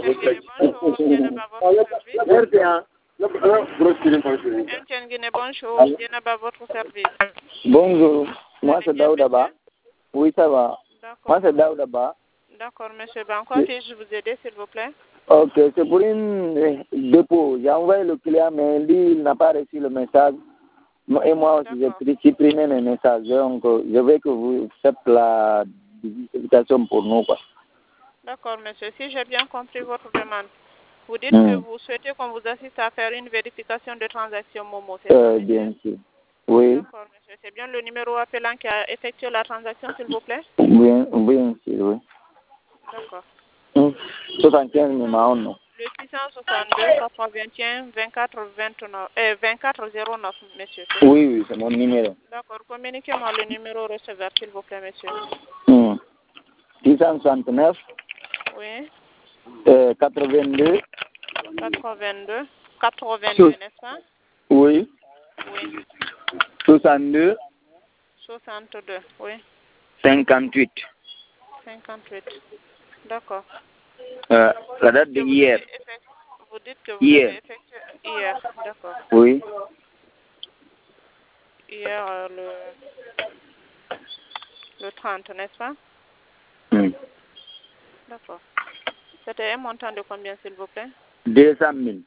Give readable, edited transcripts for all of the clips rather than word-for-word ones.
Guinée, bonjour. Djenaba, votre service. Merci, hein. MTN Guinée, bonjour. Djenaba, votre service. Bonjour, moi c'est bien, Daouda Ba. monsieur? Oui, ça va. D'accord. Moi c'est Daouda Ba. D'accord, monsieur. En quoi puis-je vous aider, s'il vous plaît? Ok, c'est pour une dépôt. J'ai envoyé le client, mais lui, il n'a pas reçu le message. Et moi aussi, j'ai supprimé mes messages. Donc, je veux que vous faites la justification pour nous, quoi. D'accord, monsieur. Si j'ai bien compris votre demande, vous dites que vous souhaitez qu'on vous assiste à faire une vérification de transaction Momo, c'est ça, bien sûr. Oui. D'accord, monsieur. C'est bien le numéro appelant qui a effectué la transaction, s'il vous plaît? Bien sûr, oui. D'accord. 75 numéro, non. Le 662 81 24 09, monsieur. Oui, c'est mon numéro. D'accord. Communiquez-moi le numéro receveur, s'il vous plaît, monsieur. 669. Oui. 82. 82, n'est-ce pas? Oui. Oui. 62. 62, oui. 58. 58. D'accord. La date de hier. Vous dites que vous avez effectué hier. D'accord. Oui. Hier, le 30, n'est-ce pas? D'accord. C'était un montant de combien, s'il vous plaît? 200 000.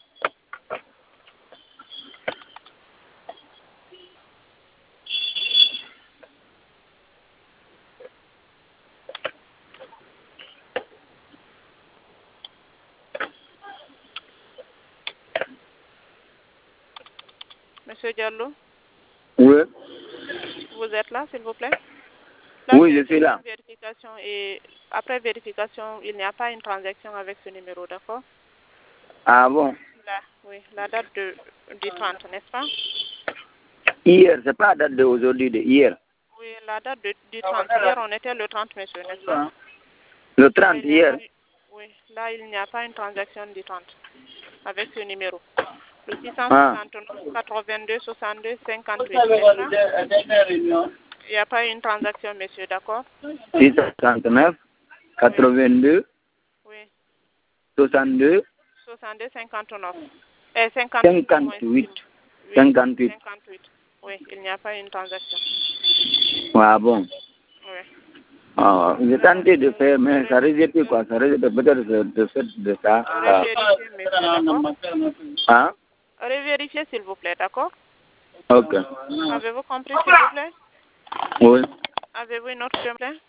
Monsieur Diallo? Oui. Vous êtes là, s'il vous plaît? Oui, je suis là. Vérification et après vérification, il n'y a pas une transaction avec ce numéro, d'accord? Ah bon? Oui, la date du 30, n'est-ce pas? Hier, c'est pas la date d'aujourd'hui, de hier. Oui, la date du 30. Hier, on était le 30, monsieur, n'est-ce pas? Le 30 hier? Oui, là, il n'y a pas une transaction du 30 avec ce numéro. Le 669 82 62 58, n'est-ce pas? Il n'y a pas une transaction, monsieur, d'accord? 669 82 oui. 62 62 59. 58. 58. Oui, il n'y a pas une transaction. Ah bon? Oui. Ah, j'ai tenté de faire, mais ça rejette quoi? Ça rejette peut-être de ça. Revérifiez, monsieur, d'accord? Hein? Revérifiez, s'il vous plaît, d'accord? Ok. Avez-vous compris, s'il vous plaît? Oui. Avez-vous une autre demande?